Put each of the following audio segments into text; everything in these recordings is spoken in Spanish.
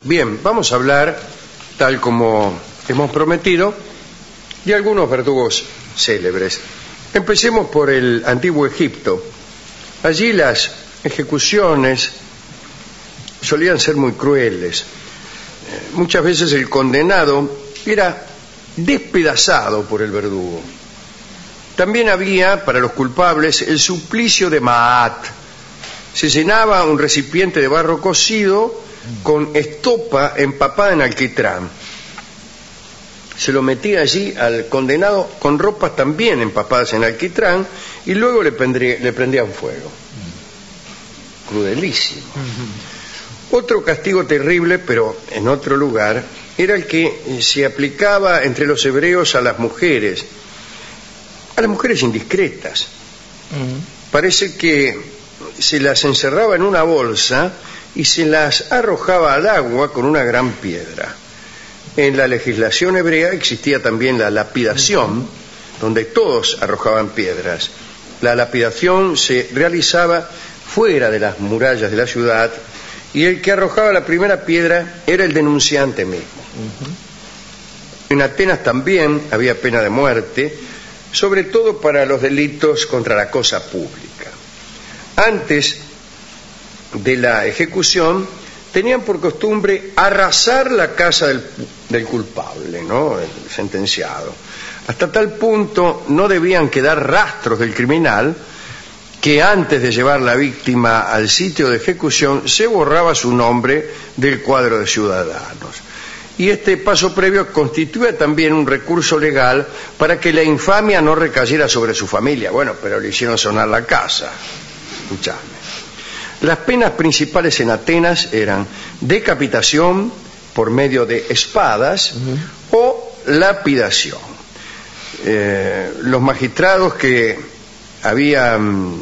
Bien, vamos a hablar, tal como hemos prometido, de algunos verdugos célebres. Empecemos por el antiguo Egipto. Allí las ejecuciones solían ser muy crueles. Muchas veces el condenado era despedazado por el verdugo. También había, para los culpables, el suplicio de Maat. Se llenaba un recipiente de barro cocido con estopa empapada en alquitrán. Se lo metía allí al condenado con ropas también empapadas en alquitrán y luego le prendían fuego. Crudelísimo. Otro castigo terrible, pero en otro lugar, era el que se aplicaba entre los hebreos a las mujeres indiscretas. Parece que se las encerraba en una bolsa y se las arrojaba al agua con una gran piedra. En la legislación hebrea existía también la lapidación, donde todos arrojaban piedras. La lapidación se realizaba fuera de las murallas de la ciudad y el que arrojaba la primera piedra era el denunciante mismo. En Atenas también había pena de muerte, sobre todo para los delitos contra la cosa pública. Antes de la ejecución tenían por costumbre arrasar la casa del culpable, ¿no? El sentenciado. Hasta tal punto no debían quedar rastros del criminal que antes de llevar la víctima al sitio de ejecución se borraba su nombre del cuadro de ciudadanos. Y este paso previo constituía también un recurso legal para que la infamia no recayera sobre su familia. Bueno, pero le hicieron sonar la casa. Escuchame. Las penas principales en Atenas eran decapitación por medio de espadas o lapidación. Los magistrados que habían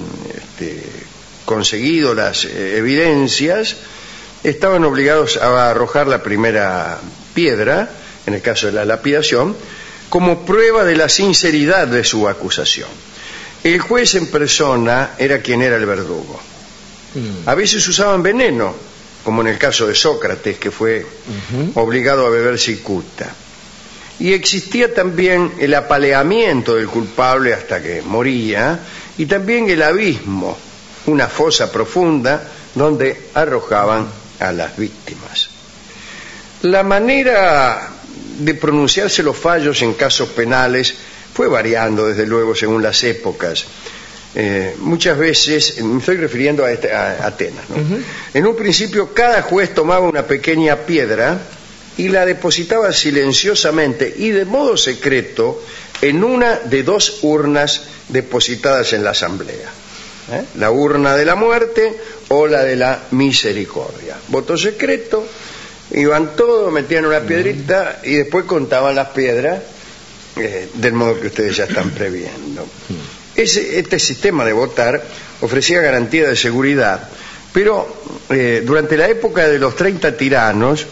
conseguido las evidencias estaban obligados a arrojar la primera piedra, en el caso de la lapidación, como prueba de la sinceridad de su acusación. El juez en persona era quien era el verdugo. A veces usaban veneno, como en el caso de Sócrates, que fue obligado a beber cicuta. Y existía también el apaleamiento del culpable hasta que moría, y también el abismo, una fosa profunda donde arrojaban a las víctimas. La manera de pronunciarse los fallos en casos penales fue variando, desde luego, según las épocas. Muchas veces, me estoy refiriendo a Atenas, ¿no? En un principio cada juez tomaba una pequeña piedra y la depositaba silenciosamente y de modo secreto en una de dos urnas depositadas en la asamblea, la urna de la muerte o la de la misericordia. Voto secreto, iban todos, metían una piedrita y después contaban las piedras del modo que ustedes ya están previendo. Este sistema de votar ofrecía garantía de seguridad, pero durante la época de los 30 tiranos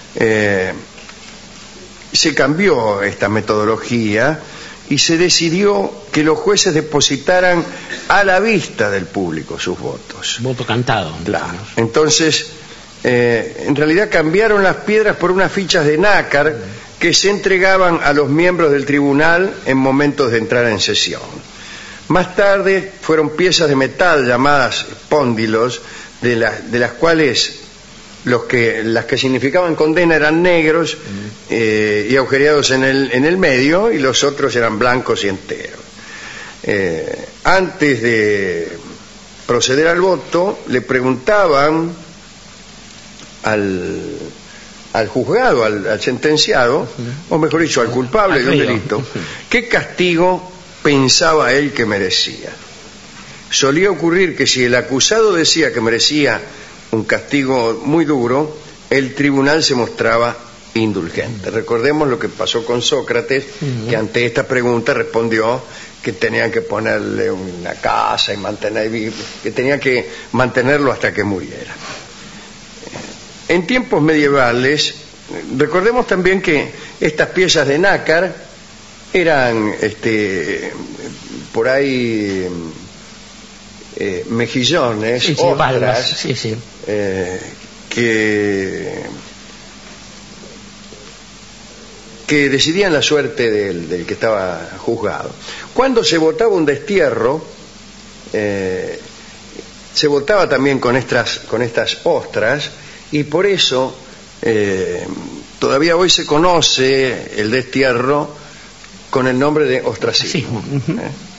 se cambió esta metodología y se decidió que los jueces depositaran a la vista del público sus votos. Voto cantado. Claro. Entonces, en realidad cambiaron las piedras por unas fichas de nácar que se entregaban a los miembros del tribunal en momentos de entrar en sesión. Más tarde fueron piezas de metal llamadas espóndilos, de las cuales las que significaban condena eran negros y agujereados en el medio, y los otros eran blancos y enteros. Antes de proceder al voto, le preguntaban al juzgado, al sentenciado, o mejor dicho, al culpable de un delito, qué castigo pensaba él que merecía. Solía ocurrir que si el acusado decía que merecía un castigo muy duro, el tribunal se mostraba indulgente. Recordemos lo que pasó con Sócrates, que ante esta pregunta respondió que tenían que ponerle una casa y que tenían que mantenerlo hasta que muriera. En tiempos medievales, recordemos también que estas piezas de nácar eran por ahí mejillones, ostras, sí. que que decidían la suerte del que estaba juzgado. Cuando se votaba un destierro, se votaba también con estas ostras, y por eso todavía hoy se conoce el destierro con el nombre de ostracismo. Bueno.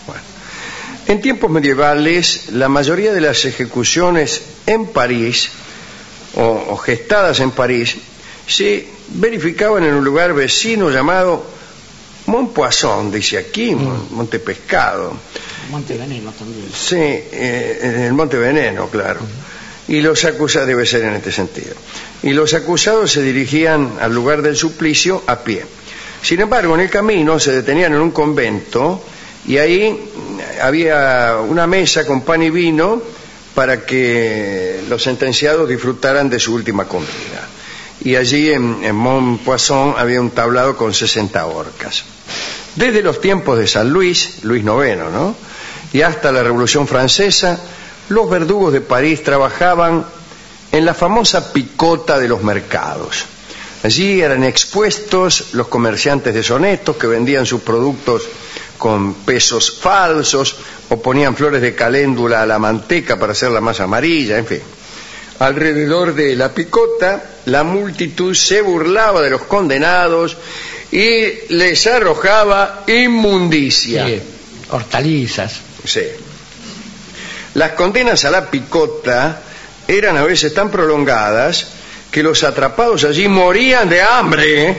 En tiempos medievales, la mayoría de las ejecuciones en París, o gestadas en París, se verificaban en un lugar vecino llamado Montpoisson, dice aquí, Monte Pescado. Monte Veneno también. Sí, el Monte Veneno, claro. Y los acusados, debe ser en este sentido. Y los acusados se dirigían al lugar del suplicio a pie. Sin embargo, en el camino se detenían en un convento y ahí había una mesa con pan y vino para que los sentenciados disfrutaran de su última comida. Y allí en Montpoisson había un tablado con 60 horcas. Desde los tiempos de San Luis, Luis IX, ¿no?, y hasta la Revolución Francesa, los verdugos de París trabajaban en la famosa picota de los mercados. Allí eran expuestos los comerciantes deshonestos que vendían sus productos con pesos falsos o ponían flores de caléndula a la manteca para hacerla más amarilla, en fin. Alrededor de la picota, la multitud se burlaba de los condenados y les arrojaba inmundicia. Sí, hortalizas. Sí. Las condenas a la picota eran a veces tan prolongadas que los atrapados allí morían de hambre.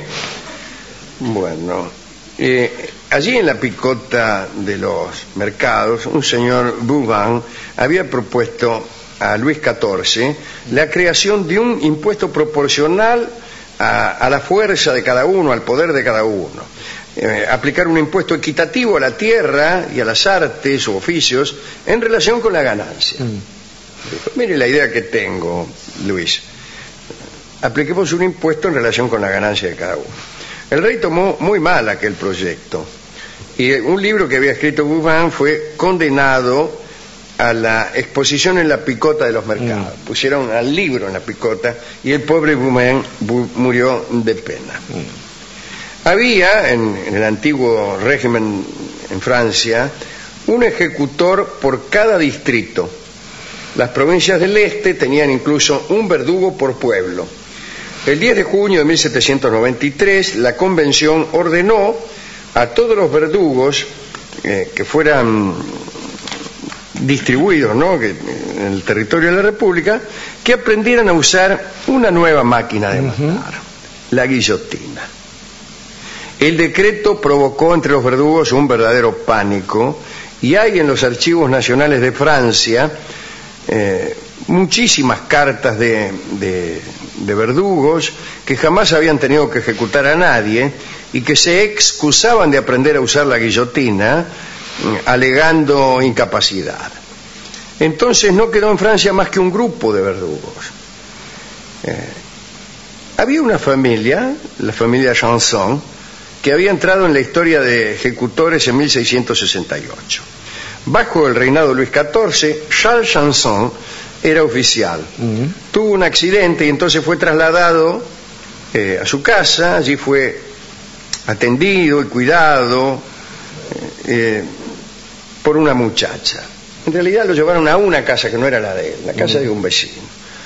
Bueno, allí en la picota de los mercados, un señor Bouvin había propuesto a Luis XIV la creación de un impuesto proporcional a la fuerza de cada uno, al poder de cada uno. Aplicar un impuesto equitativo a la tierra y a las artes o oficios en relación con la ganancia. Dijo, mire la idea que tengo, Luis. Apliquemos un impuesto en relación con la ganancia de cada uno. El rey tomó muy mal aquel proyecto y un libro que había escrito Bouvin fue condenado a la exposición en la picota de los mercados. Pusieron al libro en la picota y el pobre Bouvin murió de pena. Había en el antiguo régimen en Francia un ejecutor por cada distrito. Las provincias del este tenían incluso un verdugo por pueblo. El 10 de junio de 1793 la convención ordenó a todos los verdugos que fueran distribuidos, ¿no?, en el territorio de la República, que aprendieran a usar una nueva máquina de matar, la guillotina. El decreto provocó entre los verdugos un verdadero pánico y hay en los archivos nacionales de Francia muchísimas cartas de verdugos que jamás habían tenido que ejecutar a nadie y que se excusaban de aprender a usar la guillotina alegando incapacidad. Entonces no quedó en Francia más que un grupo de verdugos. Había una familia, la familia Janson, que había entrado en la historia de ejecutores en 1668. Bajo el reinado de Luis XIV, Charles Janson era oficial. Tuvo un accidente y entonces fue trasladado a su casa. Allí fue atendido y cuidado por una muchacha. En realidad lo llevaron a una casa que no era la de él, la casa de un vecino.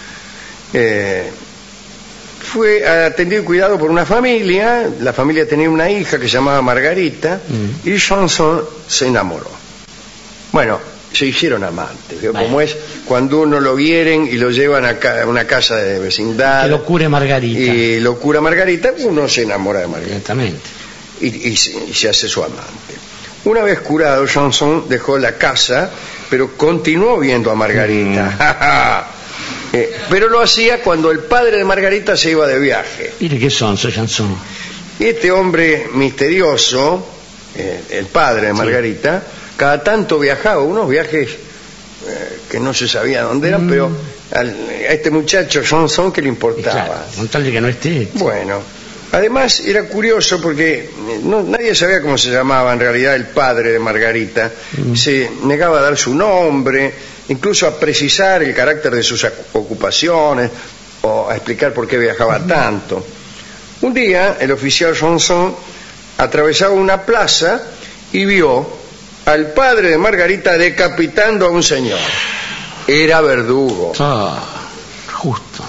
Fue atendido y cuidado por una familia. La familia tenía una hija que se llamaba Margarita y Janson se enamoró. Bueno, se hicieron amantes. Como es cuando uno lo hieren y lo llevan a una casa de vecindad. Que lo cure Margarita. Y lo cura Margarita, uno se enamora de Margarita. Exactamente. Y se hace su amante. Una vez curado, Janson dejó la casa, pero continuó viendo a Margarita. Pero lo hacía cuando el padre de Margarita se iba de viaje. Mire qué sonso, Janson. Y este hombre misterioso, el padre de Margarita, cada tanto viajaba, unos viajes que no se sabía dónde eran, pero a este muchacho Janson que le importaba. Claro, con tal de que no esté. Bueno, además era curioso porque nadie sabía cómo se llamaba en realidad el padre de Margarita. Se negaba a dar su nombre, incluso a precisar el carácter de sus ocupaciones o a explicar por qué viajaba tanto. Un día el oficial Sanson atravesaba una plaza y vio al padre de Margarita decapitando a un señor. Era verdugo. Justo.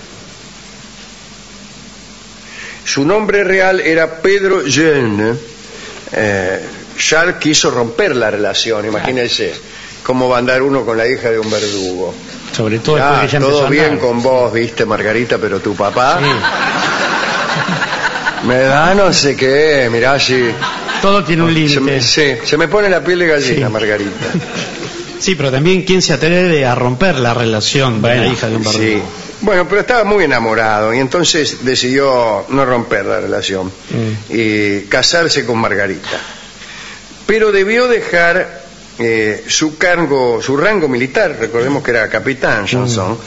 Su nombre real era Pedro Jeune. Charles quiso romper la relación, imagínense cómo va a andar uno con la hija de un verdugo. Sobre todo después que ya empezó todo a bien andar. con vos, viste, Margarita, pero tu papá Sí. me da no sé qué, mirá si Todo tiene un límite. se me pone la piel de gallina, Sí. Margarita. Sí, pero también quién se atreve a romper la relación de la hija de un verdugo. Sí. Bueno, pero estaba muy enamorado y entonces decidió no romper la relación y casarse con Margarita. Pero debió dejar su rango militar, recordemos que era capitán Sanson,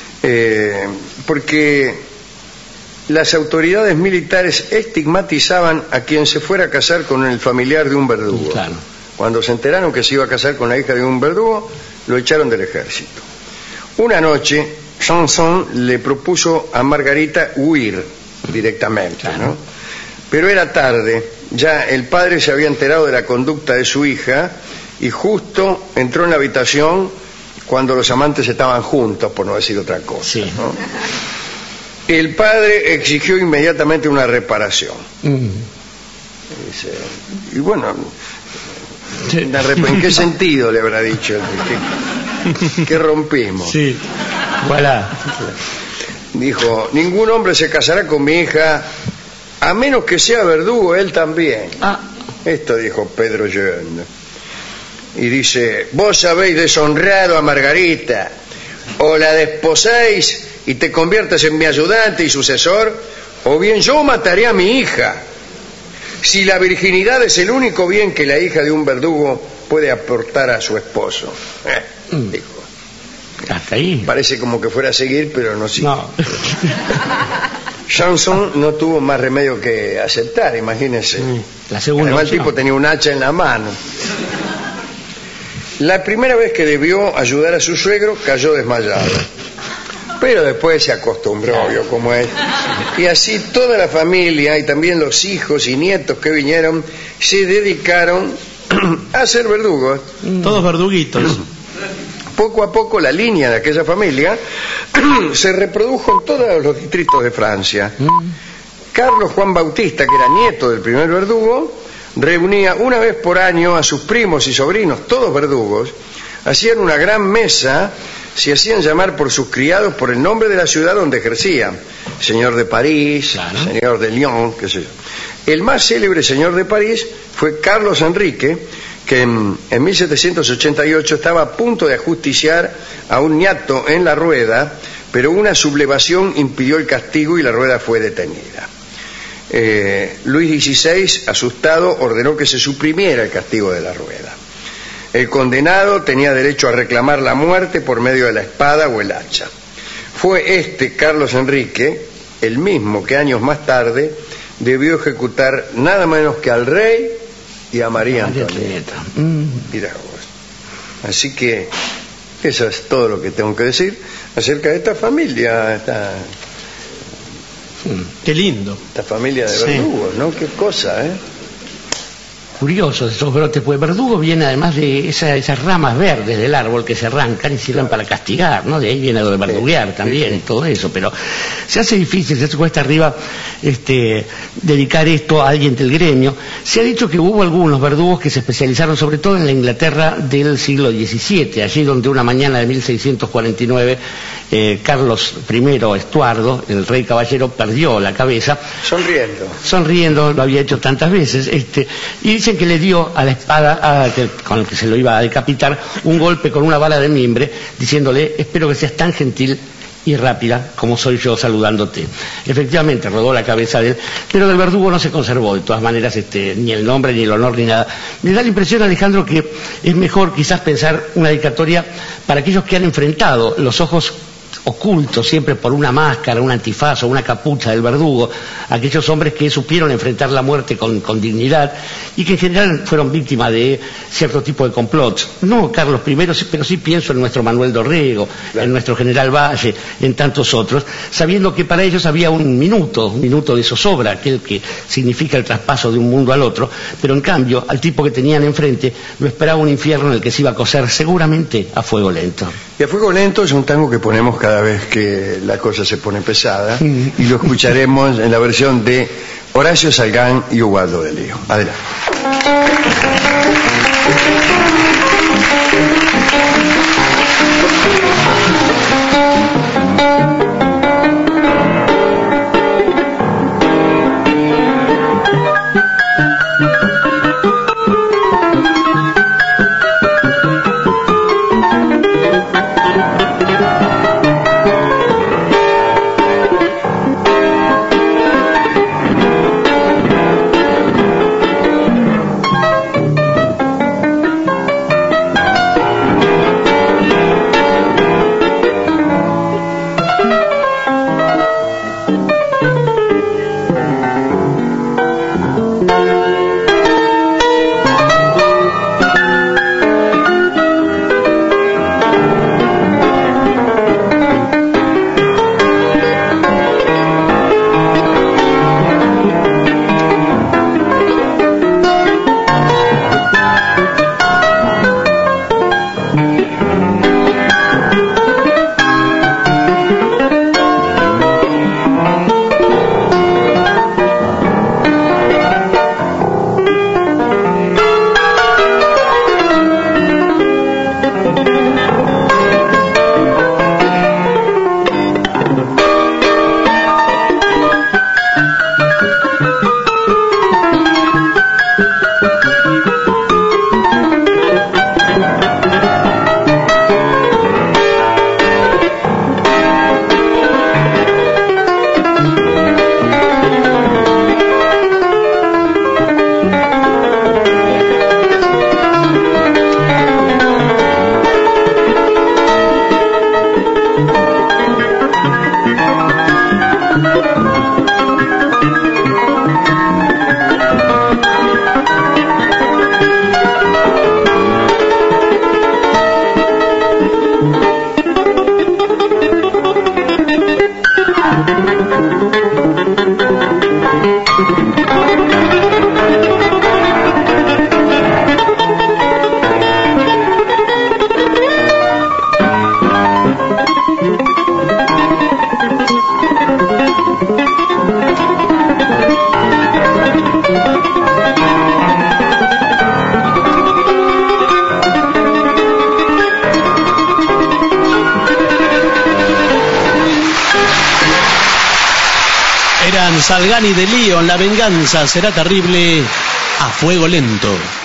porque las autoridades militares estigmatizaban a quien se fuera a casar con el familiar de un verdugo. Claro. Cuando se enteraron que se iba a casar con la hija de un verdugo, lo echaron del ejército. Una noche, Sanson le propuso a Margarita huir directamente, Claro. ¿no? Pero era tarde, ya el padre se había enterado de la conducta de su hija y justo entró en la habitación cuando los amantes estaban juntos, por no decir otra cosa. Sí. ¿No? El padre exigió inmediatamente una reparación. Dice, y bueno, ¿en qué sentido le habrá dicho? ¿Qué rompimos? Sí. Voilà. Dijo, ningún hombre se casará con mi hija a menos que sea verdugo él también. Esto dijo Pedro Jeune. Y dice, vos habéis deshonrado a Margarita, o la desposáis y te conviertes en mi ayudante y sucesor, o bien yo mataré a mi hija. Si la virginidad es el único bien que la hija de un verdugo puede aportar a su esposo. Dijo. Hasta ahí. Parece como que fuera a seguir, pero no sigue. No. Johnson no tuvo más remedio que aceptar, imagínense. La segunda Además el opción. tipo tenía un hacha en la mano. La primera vez que debió ayudar a su suegro cayó desmayado. Pero después se acostumbró, vio cómo es. Y así toda la familia y también los hijos y nietos que vinieron se dedicaron a ser verdugos. Todos verduguitos. Poco a poco la línea de aquella familia se reprodujo en todos los distritos de Francia. Carlos Juan Bautista, que era nieto del primer verdugo, reunía una vez por año a sus primos y sobrinos, todos verdugos, hacían una gran mesa, se hacían llamar por sus criados por el nombre de la ciudad donde ejercían, señor de París, Claro. señor de Lyon, qué sé yo. El más célebre señor de París fue Carlos Enrique, que en 1788 estaba a punto de ajusticiar a un ñato en la rueda, pero una sublevación impidió el castigo y la rueda fue detenida. Luis XVI, asustado, ordenó que se suprimiera el castigo de la rueda. El condenado tenía derecho a reclamar la muerte por medio de la espada o el hacha. Fue Carlos Enrique, el mismo que años más tarde debió ejecutar nada menos que al rey y a María Antonieta. Mirá vos. Así que eso es todo lo que tengo que decir acerca de esta familia, Qué lindo. esta familia de Sí. verdugos, ¿no? Qué cosa, ¿eh? Curiosos esos brotes, pues verdugo viene además de esas ramas verdes del árbol que se arrancan y sirven para castigar, ¿no? De ahí viene lo de verduguear también, todo eso, pero se hace difícil, se hace cuesta arriba dedicar esto a alguien del gremio. Se ha dicho que hubo algunos verdugos que se especializaron sobre todo en la Inglaterra del siglo XVII, allí donde una mañana de 1649 Carlos I Estuardo, el rey caballero, perdió la cabeza. Sonriendo, lo había hecho tantas veces, y dicen que le dio a la espada con el que se lo iba a decapitar un golpe con una bala de mimbre, diciéndole, espero que seas tan gentil y rápida como soy yo saludándote. Efectivamente rodó la cabeza de él, pero del verdugo no se conservó de todas maneras ni el nombre, ni el honor, ni nada. Me da la impresión, Alejandro, que es mejor quizás pensar una dedicatoria para aquellos que han enfrentado los ojos ocultos siempre por una máscara, un antifaz o una capucha del verdugo, aquellos hombres que supieron enfrentar la muerte con dignidad y que en general fueron víctimas de cierto tipo de complots. No Carlos I, pero sí pienso en nuestro Manuel Dorrego, en nuestro general Valle, en tantos otros, sabiendo que para ellos había un minuto de zozobra, aquel que significa el traspaso de un mundo al otro, pero en cambio al tipo que tenían enfrente lo esperaba un infierno en el que se iba a cocer seguramente a fuego lento. Y a fuego lento es un tango que ponemos cada vez que la cosa se pone pesada y lo escucharemos en la versión de Horacio Salgán y Ubaldo de Lío. Adelante. Salgán y de Lío, La venganza será terrible, a fuego lento.